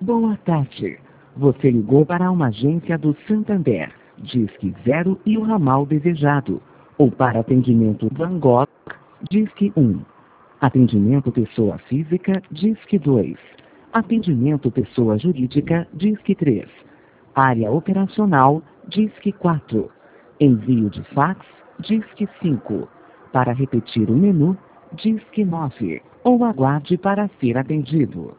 Boa tarde. Você ligou para uma agência do Santander, Disque 0 e o ramal desejado. Ou para atendimento Van Gogh, Disque 1. Atendimento pessoa física, Disque 2. Atendimento pessoa jurídica, Disque 3. Área operacional, Disque 4. Envio de fax, Disque 5. Para repetir o menu, Disque 9. Ou aguarde para ser atendido.